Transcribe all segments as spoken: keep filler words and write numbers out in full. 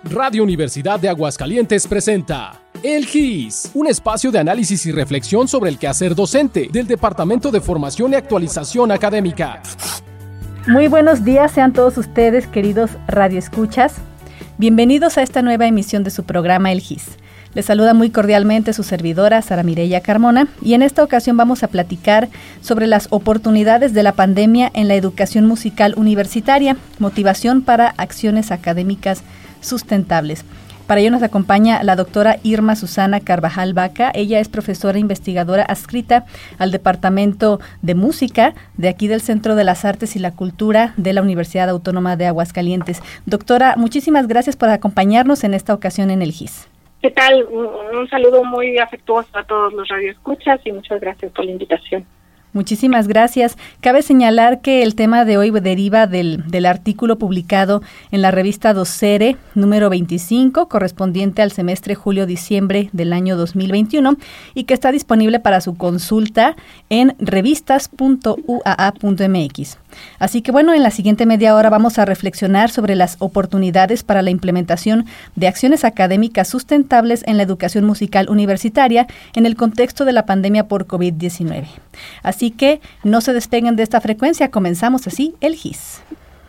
Radio Universidad de Aguascalientes presenta El G I S, un espacio de análisis y reflexión sobre el quehacer docente del Departamento de Formación y Actualización Académica. Muy buenos días sean todos ustedes, queridos radioescuchas. Bienvenidos a esta nueva emisión de su programa El G I S. Les saluda muy cordialmente su servidora Sara Mireya Carmona y en esta ocasión vamos a platicar sobre las oportunidades de la pandemia en la educación musical universitaria, motivación para acciones académicas sustentables. Para ello nos acompaña la doctora Irma Susana Carvajal Vaca. Ella es profesora investigadora adscrita al Departamento de Música de aquí del Centro de las Artes y la Cultura de la Universidad Autónoma de Aguascalientes. Doctora, muchísimas gracias por acompañarnos en esta ocasión en el G I S. ¿Qué tal? Un, un saludo muy afectuoso a todos los radioescuchas y muchas gracias por la invitación. Muchísimas gracias. Cabe señalar que el tema de hoy deriva del, del artículo publicado en la revista Docere número veinticinco, correspondiente al semestre julio-diciembre del año dos mil veintiuno, y que está disponible para su consulta en revistas punto u a a punto m x. Así que bueno, en la siguiente media hora vamos a reflexionar sobre las oportunidades para la implementación de acciones académicas sustentables en la educación musical universitaria en el contexto de la pandemia por covid diecinueve. Así que no se despeguen de esta frecuencia, comenzamos así el G I S.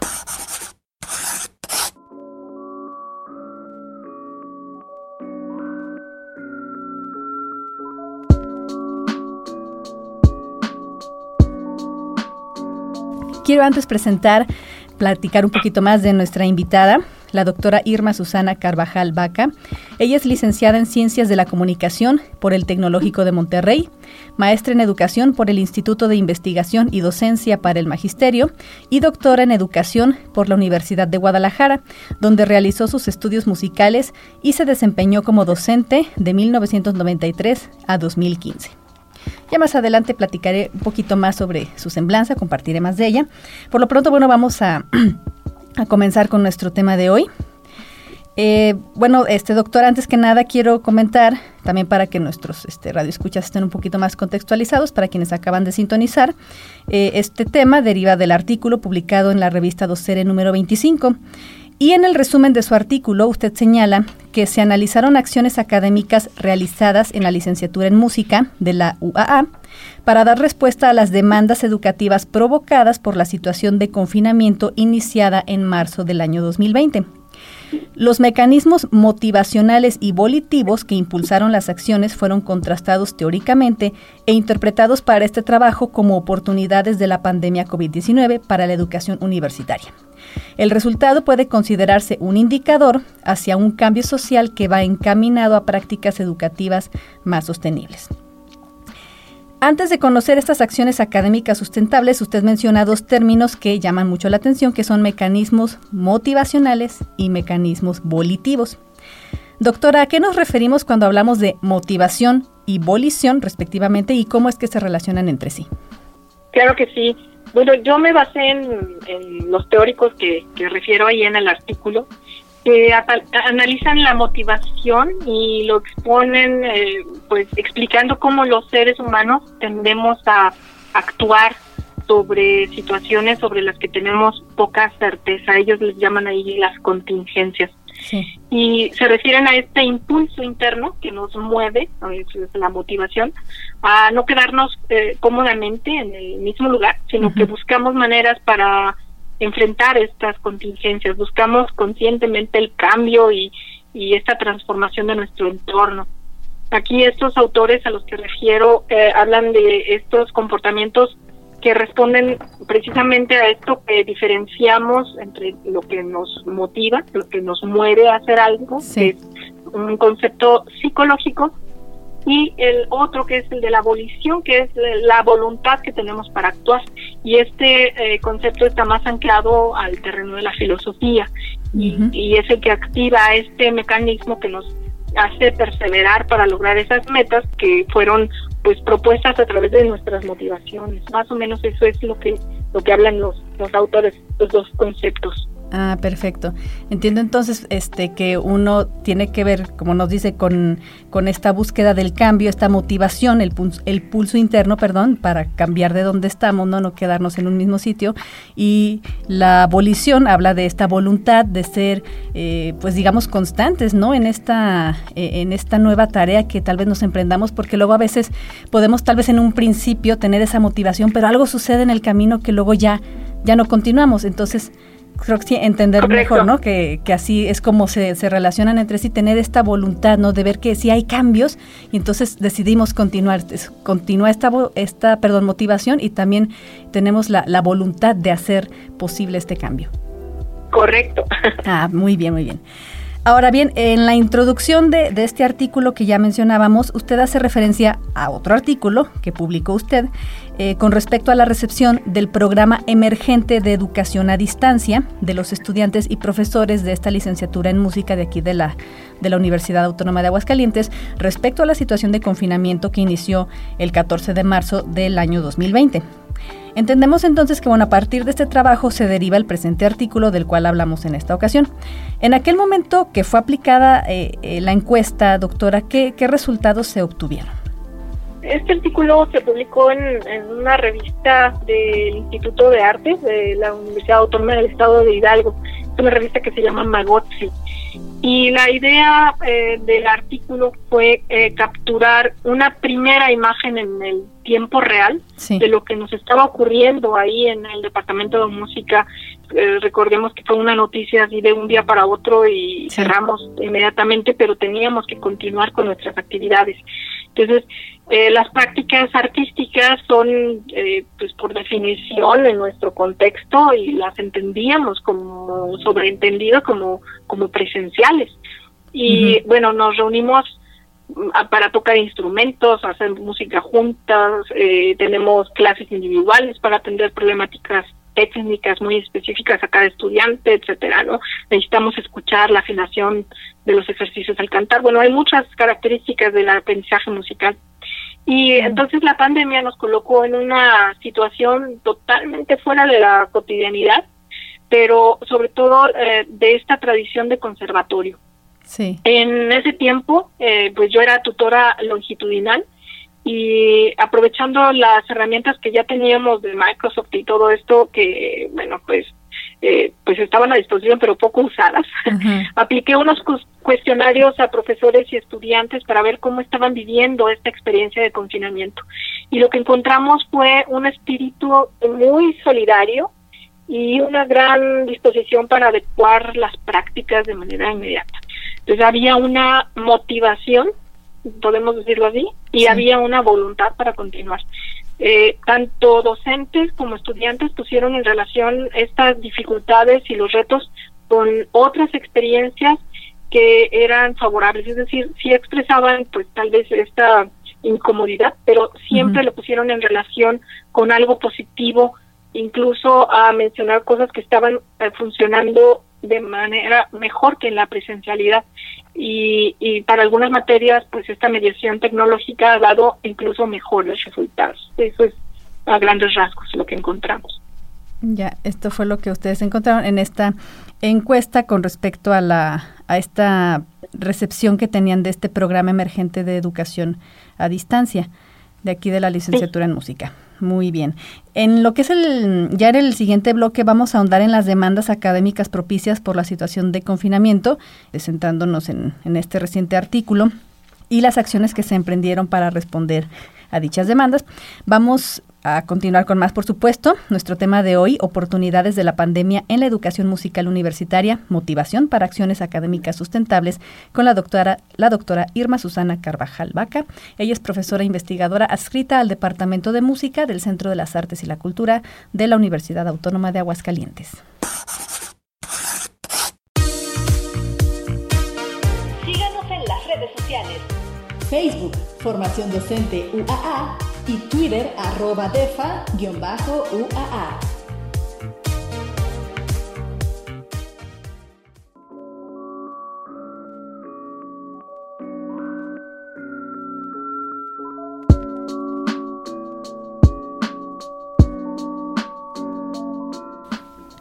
Quiero antes presentar, platicar un poquito más de nuestra invitada, la doctora Irma Susana Carvajal Vaca. Ella es licenciada en Ciencias de la Comunicación por el Tecnológico de Monterrey, maestra en Educación por el Instituto de Investigación y Docencia para el Magisterio y doctora en Educación por la Universidad de Guadalajara, donde realizó sus estudios musicales y se desempeñó como docente de mil novecientos noventa y tres a dos mil quince. Ya más adelante platicaré un poquito más sobre su semblanza, compartiré más de ella. Por lo pronto, bueno, vamos a, a comenzar con nuestro tema de hoy. Eh, bueno, este doctor, antes que nada quiero comentar, también para que nuestros este, radioescuchas estén un poquito más contextualizados, para quienes acaban de sintonizar, eh, este tema deriva del artículo publicado en la revista Docere número veinticinco. Y en el resumen de su artículo, usted señala que se analizaron acciones académicas realizadas en la licenciatura en música de la U A A para dar respuesta a las demandas educativas provocadas por la situación de confinamiento iniciada en marzo del año dos mil veinte. Los mecanismos motivacionales y volitivos que impulsaron las acciones fueron contrastados teóricamente e interpretados para este trabajo como oportunidades de la pandemia covid diecinueve para la educación universitaria. El resultado puede considerarse un indicador hacia un cambio social que va encaminado a prácticas educativas más sostenibles. Antes de conocer estas acciones académicas sustentables, usted menciona dos términos que llaman mucho la atención, que son mecanismos motivacionales y mecanismos volitivos. Doctora, ¿a qué nos referimos cuando hablamos de motivación y volición, respectivamente, y cómo es que se relacionan entre sí? Claro que sí. Bueno, yo me basé en, en los teóricos que, que refiero ahí en el artículo, que a, analizan la motivación y lo exponen, eh, pues explicando cómo los seres humanos tendemos a actuar sobre situaciones sobre las que tenemos poca certeza. Ellos les llaman ahí las contingencias. Sí. Y se refieren a este impulso interno que nos mueve, es la motivación, a no quedarnos eh, cómodamente en el mismo lugar, sino uh-huh. que buscamos maneras para enfrentar estas contingencias, buscamos conscientemente el cambio y, y esta transformación de nuestro entorno. Aquí estos autores a los que refiero eh, hablan de estos comportamientos que responden precisamente a esto que diferenciamos entre lo que nos motiva, lo que nos mueve a hacer algo, sí. que es un concepto psicológico, y el otro que es el de la volición, que es la voluntad que tenemos para actuar. Y este eh, concepto está más anclado al terreno de la filosofía, uh-huh. y, y es el que activa este mecanismo que nos hace perseverar para lograr esas metas que fueron pues propuestas a través de nuestras motivaciones. Más o menos eso es lo que lo que hablan los los autores, los dos conceptos. Ah, perfecto. Entiendo entonces este que uno tiene que ver, como nos dice, con, con esta búsqueda del cambio, esta motivación, el pulso, el pulso interno, perdón, para cambiar de donde estamos, no no quedarnos en un mismo sitio. Y la abolición habla de esta voluntad de ser, eh, pues digamos, constantes, ¿no? En esta, eh, en esta nueva tarea que tal vez nos emprendamos, porque luego a veces podemos tal vez en un principio tener esa motivación, pero algo sucede en el camino que luego ya, ya no continuamos. Entonces, creo que sí, entender Correcto. mejor, ¿no? Que, que así es como se, se relacionan entre sí, tener esta voluntad, ¿no? De ver que sí hay cambios y entonces decidimos continuar, continúa esta, esta perdón, motivación y también tenemos la, la voluntad de hacer posible este cambio. Correcto. Ah, muy bien, muy bien. Ahora bien, en la introducción de, de este artículo que ya mencionábamos, usted hace referencia a otro artículo que publicó usted eh, con respecto a la recepción del programa emergente de educación a distancia de los estudiantes y profesores de esta licenciatura en música de aquí de la, de la Universidad Autónoma de Aguascalientes respecto a la situación de confinamiento que inició el catorce de marzo del año dos mil veinte. Entendemos entonces que, bueno, a partir de este trabajo se deriva el presente artículo del cual hablamos en esta ocasión. En aquel momento que fue aplicada eh, eh, la encuesta, doctora, ¿qué, qué resultados se obtuvieron? Este artículo se publicó en, en una revista del Instituto de Artes de la Universidad Autónoma del Estado de Hidalgo. Es una revista que se llama Magotzi. Y la idea eh, del artículo fue eh, capturar una primera imagen en el tiempo real sí. de lo que nos estaba ocurriendo ahí en el Departamento de Música. Eh, recordemos que fue una noticia así de un día para otro y sí. cerramos inmediatamente, pero teníamos que continuar con nuestras actividades. Entonces, eh, las prácticas artísticas son, eh, pues por definición, en nuestro contexto, y las entendíamos como sobreentendido como, como presenciales. Y uh-huh. bueno, nos reunimos para tocar instrumentos, hacer música juntas, eh, tenemos clases individuales para atender problemáticas técnicas muy específicas a cada estudiante, etcétera, ¿no? Necesitamos escuchar la afinación de los ejercicios al cantar. Bueno, hay muchas características del aprendizaje musical. Y entonces la pandemia nos colocó en una situación totalmente fuera de la cotidianidad, pero sobre todo eh, de esta tradición de conservatorio. Sí. En ese tiempo, eh, pues yo era tutora longitudinal, y aprovechando las herramientas que ya teníamos de Microsoft y todo esto, que bueno, pues eh, pues estaban a disposición pero poco usadas, uh-huh. apliqué unos cu- cuestionarios a profesores y estudiantes para ver cómo estaban viviendo esta experiencia de confinamiento. Y lo que encontramos fue un espíritu muy solidario y una gran disposición para adecuar las prácticas de manera inmediata. Entonces había una motivación, podemos decirlo así, y sí. había una voluntad para continuar. Eh, tanto docentes como estudiantes pusieron en relación estas dificultades y los retos con otras experiencias que eran favorables, es decir, sí expresaban pues tal vez esta incomodidad, pero siempre uh-huh. lo pusieron en relación con algo positivo, incluso a mencionar cosas que estaban eh, funcionando de manera mejor que en la presencialidad. Y, y para algunas materias, pues esta mediación tecnológica ha dado incluso mejores resultados. Eso es a grandes rasgos lo que encontramos. Ya, esto fue lo que ustedes encontraron en esta encuesta con respecto a la a esta recepción que tenían de este programa emergente de educación a distancia de aquí de la licenciatura sí. en música. Muy bien. En lo que es el, ya en el siguiente bloque vamos a ahondar en las demandas académicas propicias por la situación de confinamiento, centrándonos en, en este reciente artículo y las acciones que se emprendieron para responder a dichas demandas. Vamos a continuar con más, por supuesto. Nuestro tema de hoy, oportunidades de la pandemia en la educación musical universitaria, motivación para acciones académicas sustentables, con la doctora, la doctora Irma Susana Carvajal Baca. Ella es profesora investigadora adscrita al Departamento de Música del Centro de las Artes y la Cultura de la Universidad Autónoma de Aguascalientes. Síganos en las redes sociales. Facebook, Formación Docente U A A, y Twitter, arroba defa guión bajo U A A.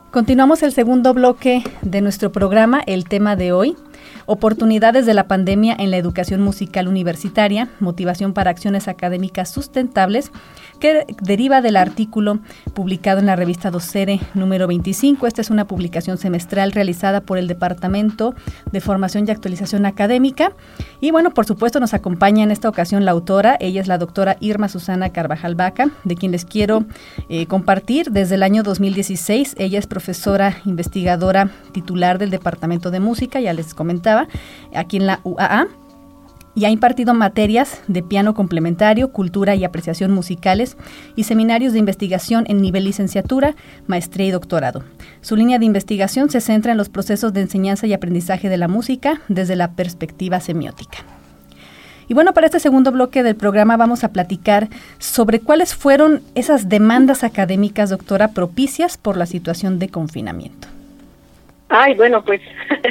Continuamos el segundo bloque de nuestro programa, el tema de hoy, oportunidades de la pandemia en la educación musical universitaria, motivación para acciones académicas sustentables, que deriva del artículo publicado en la revista Docere número veinticinco. Esta es una publicación semestral realizada por el Departamento de Formación y Actualización Académica. Y bueno, por supuesto nos acompaña en esta ocasión la autora. Ella es la doctora Irma Susana Carvajal Baca, de quien les quiero eh, compartir desde el año dos mil dieciséis. Ella es profesora investigadora titular del Departamento de Música, ya les comentaba, aquí en la U A A. Y ha impartido materias de piano complementario, cultura y apreciación musicales y seminarios de investigación en nivel licenciatura, maestría y doctorado. Su línea de investigación se centra en los procesos de enseñanza y aprendizaje de la música desde la perspectiva semiótica. Y bueno, para este segundo bloque del programa vamos a platicar sobre cuáles fueron esas demandas académicas, doctora, propicias por la situación de confinamiento. Ay, bueno, pues...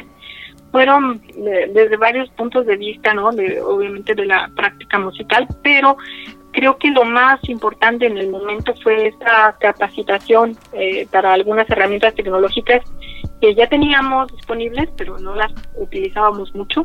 fueron de, desde varios puntos de vista, ¿no? De, obviamente de la práctica musical, pero creo que lo más importante en el momento fue esta capacitación eh, para algunas herramientas tecnológicas que ya teníamos disponibles, pero no las utilizábamos mucho.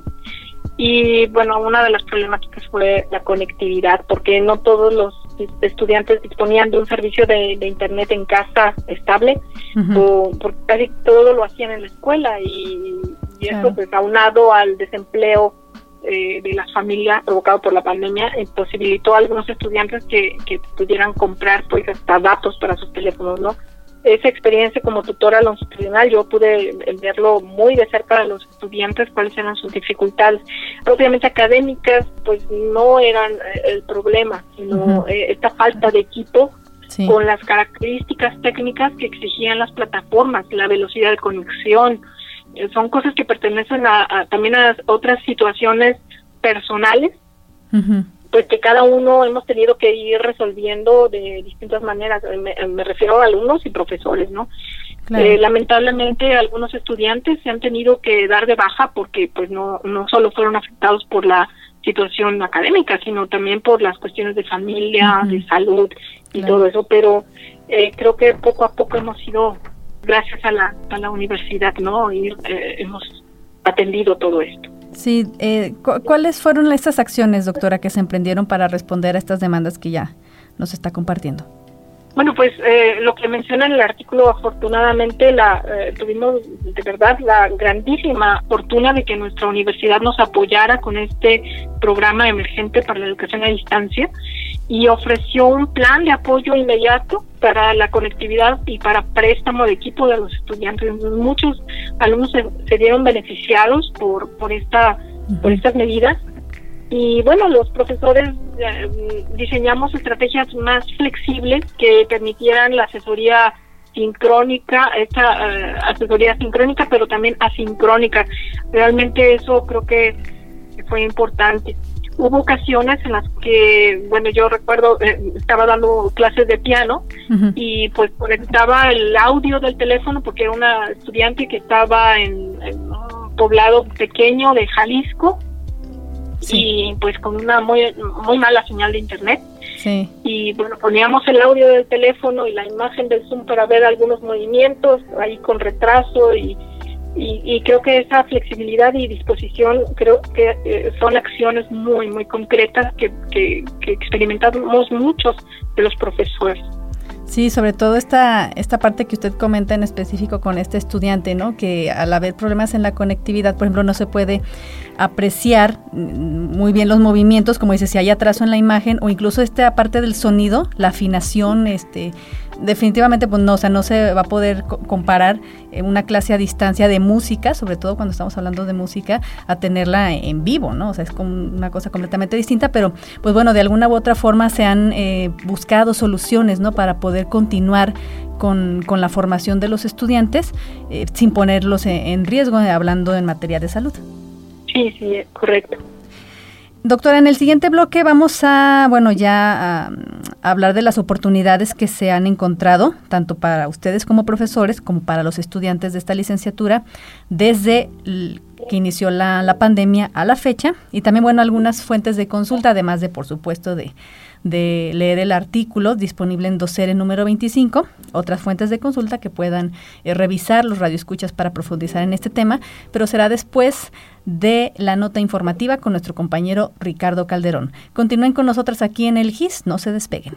Y bueno, una de las problemáticas fue la conectividad, porque no todos los estudiantes disponían de un servicio de, de internet en casa estable, uh-huh. o porque casi todo lo hacían en la escuela, y, y claro. Eso pues aunado al desempleo eh, de las familias provocado por la pandemia, eh, posibilitó a algunos estudiantes que, que pudieran comprar pues hasta datos para sus teléfonos, ¿no? Esa experiencia como tutora longitudinal, yo pude verlo muy de cerca de los estudiantes, cuáles eran sus dificultades. Obviamente académicas, pues no eran el problema, sino uh-huh. eh, esta falta de equipo sí. con las características técnicas que exigían las plataformas, la velocidad de conexión. Eh, son cosas que pertenecen a, a también a otras situaciones personales, uh-huh. pues que cada uno hemos tenido que ir resolviendo de distintas maneras. Me, me refiero a alumnos y profesores, ¿no? Claro. Eh, lamentablemente algunos estudiantes se han tenido que dar de baja porque pues no no solo fueron afectados por la situación académica, sino también por las cuestiones de familia, uh-huh. de salud y claro. todo eso, pero eh, creo que poco a poco hemos ido, gracias a la a la universidad, ¿no? Ir, eh, hemos atendido todo esto. Sí, eh, cu- ¿cuáles fueron estas acciones, doctora, que se emprendieron para responder a estas demandas que ya nos está compartiendo? Bueno, pues eh, lo que menciona en el artículo, afortunadamente la eh, tuvimos de verdad la grandísima fortuna de que nuestra universidad nos apoyara con este programa emergente para la educación a distancia y ofreció un plan de apoyo inmediato para la conectividad y para préstamo de equipo de los estudiantes. Muchos alumnos se, se vieron beneficiados por por esta uh-huh. por estas medidas. Y bueno, los profesores eh, diseñamos estrategias más flexibles que permitieran la asesoría sincrónica, esta eh, asesoría sincrónica, pero también asincrónica. Realmente eso creo que fue importante. Hubo ocasiones en las que, bueno, yo recuerdo, eh, estaba dando clases de piano uh-huh. y pues conectaba el audio del teléfono porque era una estudiante que estaba en, en un poblado pequeño de Jalisco. Sí. Y pues con una muy muy mala señal de internet. Sí. Y bueno, poníamos el audio del teléfono y la imagen del Zoom para ver algunos movimientos ahí con retraso y, y, y creo que esa flexibilidad y disposición creo que eh, son acciones muy muy concretas que, que, que experimentamos muchos de los profesores. Sí, sobre todo esta esta parte que usted comenta en específico con este estudiante, ¿no? Que al haber problemas en la conectividad, por ejemplo, no se puede apreciar muy bien los movimientos, como dice, si hay atraso en la imagen o incluso esta parte del sonido, la afinación, este, definitivamente pues no, o sea, no se va a poder co- comparar una clase a distancia de música, sobre todo cuando estamos hablando de música, a tenerla en vivo, ¿no? O sea, es como una cosa completamente distinta, pero pues bueno, de alguna u otra forma se han eh, buscado soluciones, ¿no? Para poder continuar con, con la formación de los estudiantes eh, sin ponerlos en, en riesgo, eh, hablando en materia de salud. Sí, sí, correcto. Doctora, en el siguiente bloque vamos a, bueno, ya a, a hablar de las oportunidades que se han encontrado, tanto para ustedes como profesores, como para los estudiantes de esta licenciatura, desde el, que inició la, la pandemia a la fecha, y también, bueno, algunas fuentes de consulta, además de, por supuesto, de, de leer el artículo disponible en Docere número veinticinco, otras fuentes de consulta que puedan eh, revisar los radioescuchas para profundizar en este tema, pero será después de la nota informativa con nuestro compañero Ricardo Calderón. Continúen con nosotros aquí en el G I S, no se despeguen.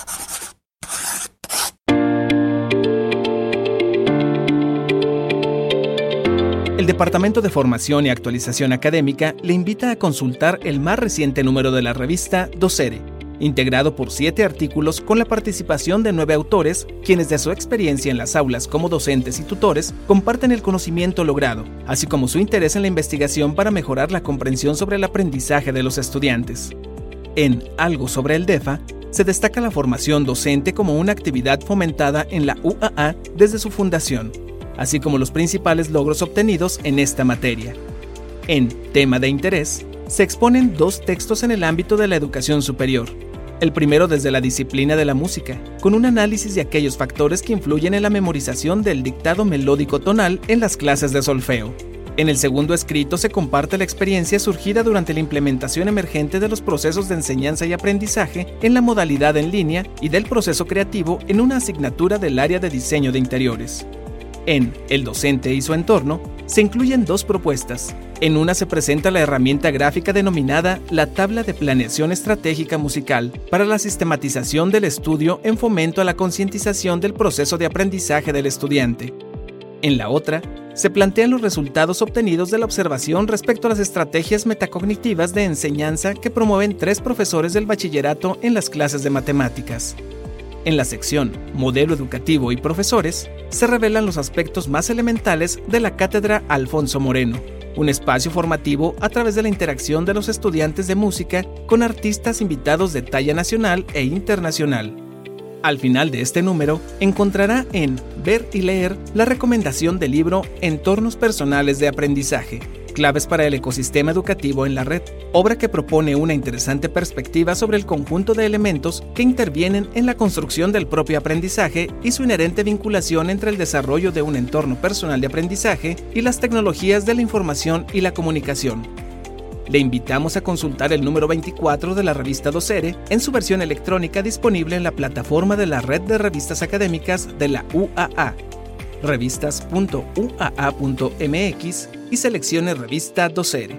El Departamento de Formación y Actualización Académica le invita a consultar el más reciente número de la revista Docere, integrado por siete artículos con la participación de nueve autores, quienes de su experiencia en las aulas como docentes y tutores comparten el conocimiento logrado, así como su interés en la investigación para mejorar la comprensión sobre el aprendizaje de los estudiantes. En Algo sobre el DEFA, se destaca la formación docente como una actividad fomentada en la U A A desde su fundación, así como los principales logros obtenidos en esta materia. En Tema de Interés, se exponen dos textos en el ámbito de la educación superior. El primero desde la disciplina de la música, con un análisis de aquellos factores que influyen en la memorización del dictado melódico tonal en las clases de solfeo. En el segundo escrito se comparte la experiencia surgida durante la implementación emergente de los procesos de enseñanza y aprendizaje en la modalidad en línea y del proceso creativo en una asignatura del área de diseño de interiores. En El docente y su entorno, se incluyen dos propuestas. En una se presenta la herramienta gráfica denominada la Tabla de Planeación Estratégica Musical para la sistematización del estudio en fomento a la concientización del proceso de aprendizaje del estudiante. En la otra, se plantean los resultados obtenidos de la observación respecto a las estrategias metacognitivas de enseñanza que promueven tres profesores del bachillerato en las clases de matemáticas. En la sección Modelo Educativo y Profesores, se revelan los aspectos más elementales de la Cátedra Alfonso Moreno, un espacio formativo a través de la interacción de los estudiantes de música con artistas invitados de talla nacional e internacional. Al final de este número, encontrará en Ver y Leer la recomendación del libro Entornos Personales de Aprendizaje, Claves para el Ecosistema Educativo en la Red, obra que propone una interesante perspectiva sobre el conjunto de elementos que intervienen en la construcción del propio aprendizaje y su inherente vinculación entre el desarrollo de un entorno personal de aprendizaje y las tecnologías de la información y la comunicación. Le invitamos a consultar el número veinticuatro de la revista Docere en su versión electrónica disponible en la plataforma de la Red de Revistas Académicas de la U A A, revistas punto u a a punto m x y seleccione Revista Docere.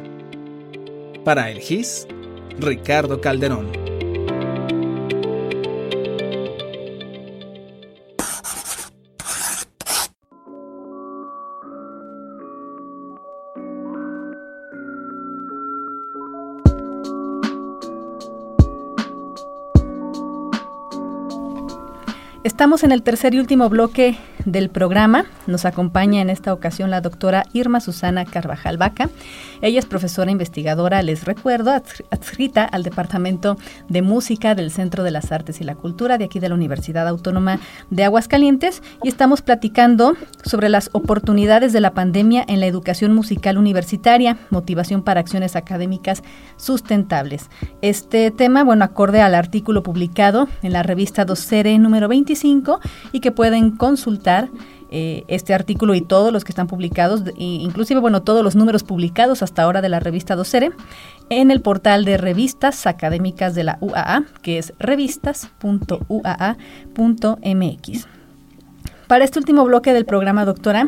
Para el G I S, Ricardo Calderón. Estamos en el tercer y último bloque del programa. Nos acompaña en esta ocasión la doctora Irma Susana Carvajal Baca. Ella es profesora investigadora, les recuerdo, adscrita al Departamento de Música del Centro de las Artes y la Cultura de aquí de la Universidad Autónoma de Aguascalientes, y estamos platicando sobre las oportunidades de la pandemia en la educación musical universitaria, motivación para acciones académicas sustentables. Este tema, bueno, acorde al artículo publicado en la revista Docere número veinticinco y que pueden consultar eh, este artículo y todos los que están publicados, e inclusive, bueno, todos los números publicados hasta ahora de la revista Docere en el portal de revistas académicas de la U A A, que es revistas punto u a a punto m x. Para este último bloque del programa, doctora,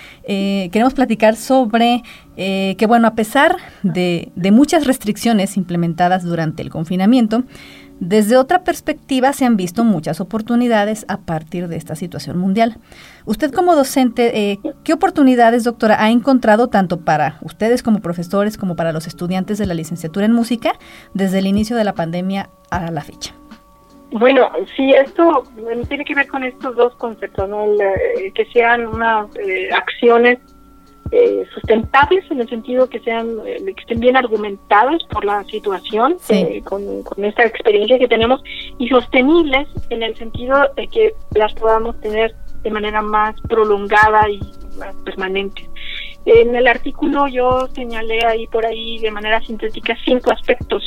Eh, queremos platicar sobre eh, que, bueno, a pesar de, de muchas restricciones implementadas durante el confinamiento, desde otra perspectiva se han visto muchas oportunidades a partir de esta situación mundial. Usted como docente, eh, ¿qué oportunidades, doctora, ha encontrado tanto para ustedes como profesores como para los estudiantes de la licenciatura en música desde el inicio de la pandemia a la fecha? Bueno, sí, esto bueno, tiene que ver con estos dos conceptos, ¿no? El, eh, que sean unas eh, acciones eh, sustentables en el sentido que sean eh, que estén bien argumentadas por la situación, sí. eh, con, con esta experiencia que tenemos, y sostenibles en el sentido de que las podamos tener de manera más prolongada y más permanente. En el artículo yo señalé ahí por ahí de manera sintética cinco aspectos.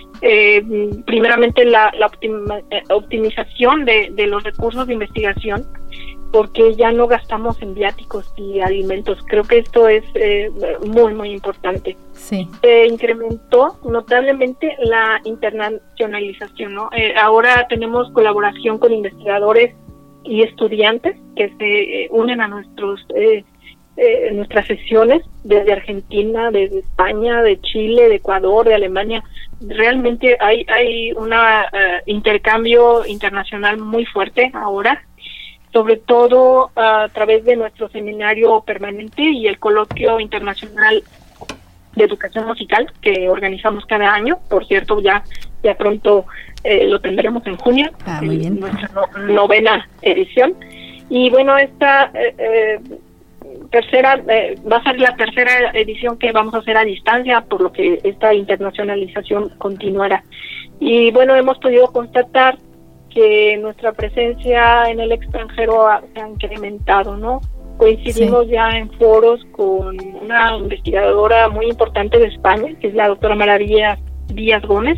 Eh, primeramente la, la optima, eh, optimización de, de los recursos de investigación, porque ya no gastamos en viáticos y alimentos. Creo que esto es eh, muy, muy importante. Sí. Se incrementó notablemente la internacionalización, ¿no? Eh, ahora tenemos colaboración con investigadores y estudiantes que se eh, unen a nuestros eh, eh, nuestras sesiones desde Argentina, desde España, de Chile, de Ecuador, de Alemania. Realmente hay hay un uh, intercambio internacional muy fuerte ahora, sobre todo uh, a través de nuestro seminario permanente y el coloquio internacional de educación musical que organizamos cada año. Por cierto, ya ya pronto eh, lo tendremos en junio, ah, muy bien. En nuestra no, novena edición. Y bueno, esta eh, eh, tercera eh, va a ser la tercera edición que vamos a hacer a distancia, por lo que esta internacionalización continuará. Y bueno, hemos podido constatar que nuestra presencia en el extranjero ha, se ha incrementado, ¿no? Coincidimos sí. ya en foros con una investigadora muy importante de España, que es la doctora Maravilla Díaz Gómez,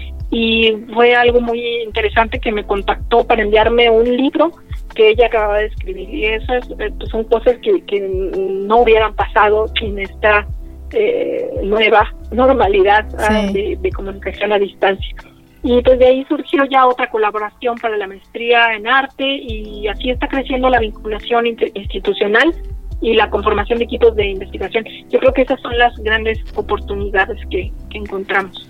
y fue algo muy interesante que me contactó para enviarme un libro que ella acababa de escribir, y esas eh, pues son cosas que, que no hubieran pasado sin esta eh, nueva normalidad sí. ah, de, de comunicación a distancia. Y pues de ahí surgió ya otra colaboración para la maestría en arte, y así está creciendo la vinculación institucional y la conformación de equipos de investigación. Yo creo que esas son las grandes oportunidades que, que encontramos.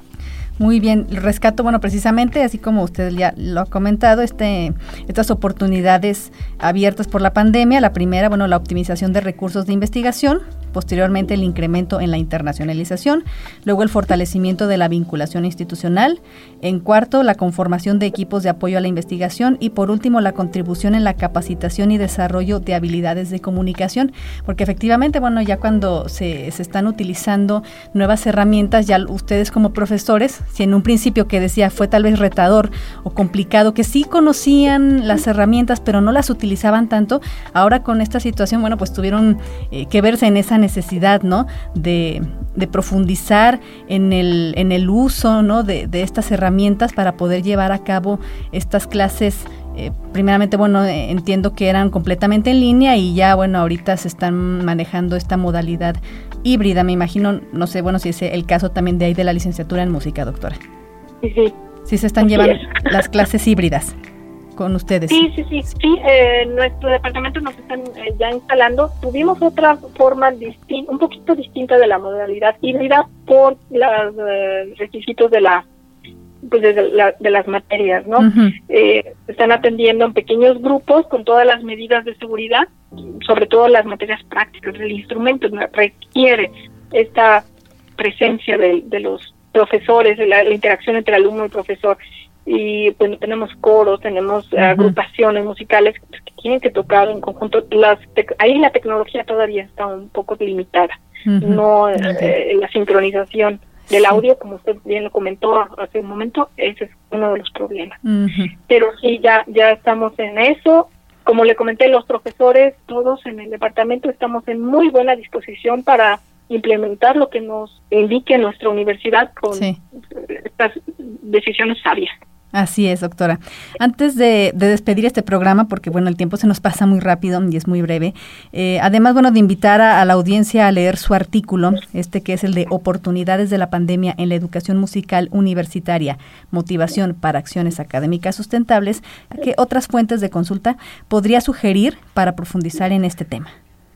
Muy bien, rescato, bueno, precisamente, así como usted ya lo ha comentado, este, estas oportunidades abiertas por la pandemia. La primera, bueno, la optimización de recursos de investigación, posteriormente el incremento en la internacionalización, luego el fortalecimiento de la vinculación institucional, en cuarto, la conformación de equipos de apoyo a la investigación, y por último, la contribución en la capacitación y desarrollo de habilidades de comunicación, porque efectivamente, bueno, ya cuando se, se están utilizando nuevas herramientas, ya ustedes como profesores, si en un principio que decía fue tal vez retador o complicado, que sí conocían las herramientas pero no las utilizaban tanto, ahora con esta situación, bueno, pues tuvieron eh, que verse en esa necesidad, ¿no? De, de profundizar en el, en el uso, ¿no? De, de estas herramientas para poder llevar a cabo estas clases. Eh, primeramente, bueno, eh, entiendo que eran completamente en línea, y ya, bueno, ahorita se están manejando esta modalidad híbrida, me imagino, no sé, bueno, si es el caso también de ahí de la licenciatura en música, doctora. Sí, sí. Sí se están Así llevando es. Las clases híbridas con ustedes. Sí, sí, sí, sí, eh, nuestro departamento nos están eh, ya instalando. Tuvimos otra forma distinta, un poquito distinta de la modalidad híbrida por los eh, requisitos de la pues de, la, de las materias, ¿no? Uh-huh. Eh, están atendiendo en pequeños grupos con todas las medidas de seguridad, sobre todo las materias prácticas. El instrumento requiere esta presencia de, de los profesores, de la, la interacción entre alumno y profesor. Y bueno, tenemos coros, tenemos uh-huh. agrupaciones musicales que tienen que tocar en conjunto. Las tec- ahí la tecnología todavía está un poco limitada, uh-huh. no uh-huh. eh, la sincronización del audio, como usted bien lo comentó hace un momento, ese es uno de los problemas. Uh-huh. Pero sí, ya ya estamos en eso. Como le comenté, los profesores, todos en el departamento, estamos en muy buena disposición para implementar lo que nos indique nuestra universidad con sí. estas decisiones sabias. Así es, doctora. Antes de, de despedir este programa, porque bueno, el tiempo se nos pasa muy rápido y es muy breve, eh, además, bueno, de invitar a, a la audiencia a leer su artículo, este que es el de Oportunidades de la Pandemia en la Educación Musical Universitaria, Motivación para Acciones Académicas Sustentables, ¿qué otras fuentes de consulta podría sugerir para profundizar en este tema?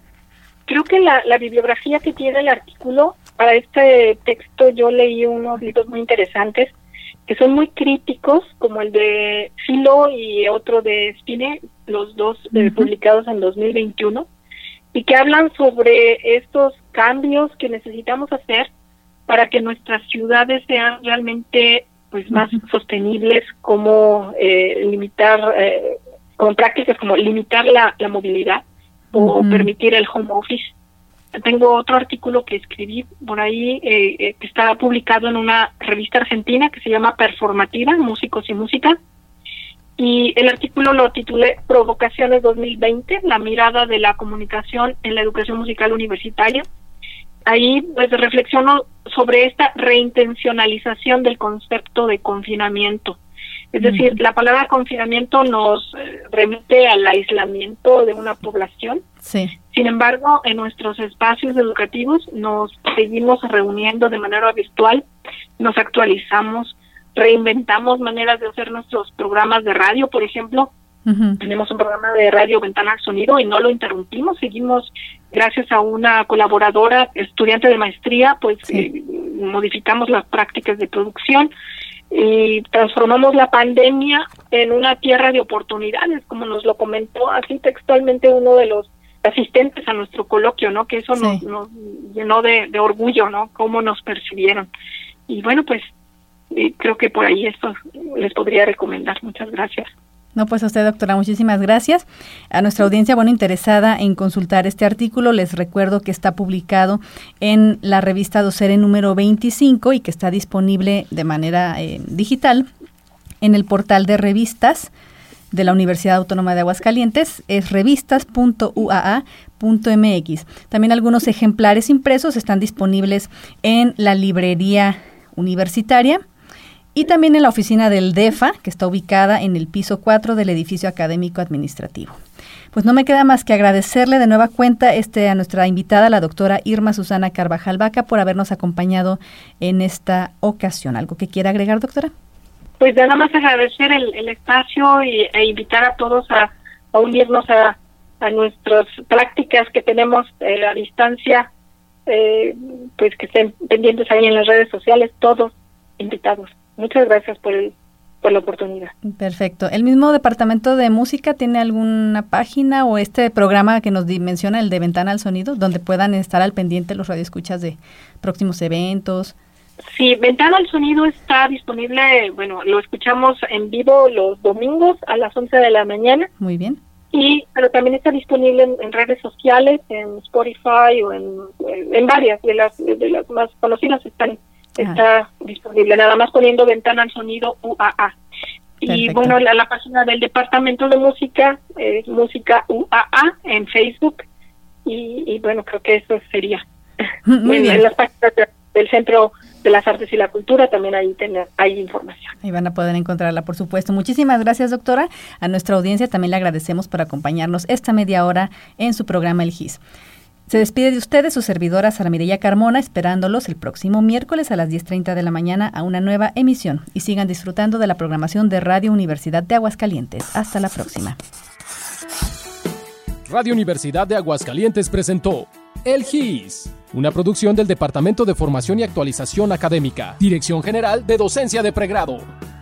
Creo que la, la bibliografía que tiene el artículo, para este texto yo leí unos libros muy interesantes, que son muy críticos, como el de Philo y otro de Spine, los dos eh, uh-huh. publicados en dos mil veintiuno, y que hablan sobre estos cambios que necesitamos hacer para que nuestras ciudades sean realmente pues más uh-huh. sostenibles, como eh, limitar, eh, con prácticas como limitar la, la movilidad uh-huh. o permitir el home office. Tengo otro artículo que escribí por ahí, eh, eh, que está publicado en una revista argentina que se llama Performativa, Músicos y Música, y el artículo lo titulé Provocaciones dos mil veinte, la mirada de la comunicación en la educación musical universitaria. Ahí pues reflexiono sobre esta reintencionalización del concepto de confinamiento. Es decir, la palabra confinamiento nos eh, remite al aislamiento de una población. Sí. Sin embargo, en nuestros espacios educativos nos seguimos reuniendo de manera virtual, nos actualizamos, reinventamos maneras de hacer nuestros programas de radio, por ejemplo. Uh-huh. Tenemos un programa de radio Ventana al Sonido y no lo interrumpimos, seguimos gracias a una colaboradora, estudiante de maestría, pues sí. eh, modificamos las prácticas de producción y transformamos la pandemia en una tierra de oportunidades, como nos lo comentó así textualmente uno de los asistentes a nuestro coloquio, ¿no? Que eso sí. nos, nos llenó de, de orgullo, ¿no? Cómo nos percibieron. Y bueno, pues creo que por ahí esto les podría recomendar. Muchas gracias. No, pues a usted, doctora, muchísimas gracias. A nuestra audiencia, bueno, interesada en consultar este artículo, les recuerdo que está publicado en la revista Docere número veinticinco y que está disponible de manera eh, digital en el portal de revistas de la Universidad Autónoma de Aguascalientes, es revistas punto u a a punto m x. También algunos ejemplares impresos están disponibles en la librería universitaria y también en la oficina del DEFA, que está ubicada en el piso cuatro del edificio académico administrativo. Pues no me queda más que agradecerle de nueva cuenta este a nuestra invitada, la doctora Irma Susana Carvajal Baca, por habernos acompañado en esta ocasión. ¿Algo que quiera agregar, doctora? Pues nada más agradecer el, el espacio y, e invitar a todos a, a unirnos a, a nuestras prácticas que tenemos eh, a distancia, eh, pues que estén pendientes ahí en las redes sociales, todos invitados. Muchas gracias por el, por la oportunidad. Perfecto. ¿El mismo departamento de música tiene alguna página o este programa que nos menciona, el de Ventana al Sonido, donde puedan estar al pendiente los radioescuchas de próximos eventos? Sí, Ventana al Sonido está disponible, bueno, lo escuchamos en vivo los domingos a las once de la mañana. Muy bien. Y pero también está disponible en, en redes sociales, en Spotify o en, en varias de las de las más conocidas están está ah. disponible, nada más poniendo Ventana al Sonido U A A. Y perfecto. Bueno, la, la página del Departamento de Música es Música U A A en Facebook y, y bueno, creo que eso sería. Muy en, bien. En las páginas del Centro de las Artes y la Cultura también ahí tener, hay información. Ahí van a poder encontrarla, por supuesto. Muchísimas gracias, doctora. A nuestra audiencia también le agradecemos por acompañarnos esta media hora en su programa El G I S. Se despide de ustedes su servidora Sara Mireya Carmona, esperándolos el próximo miércoles a las diez treinta de la mañana a una nueva emisión. Y sigan disfrutando de la programación de Radio Universidad de Aguascalientes. Hasta la próxima. Radio Universidad de Aguascalientes presentó El G I S, una producción del Departamento de Formación y Actualización Académica, Dirección General de Docencia de Pregrado.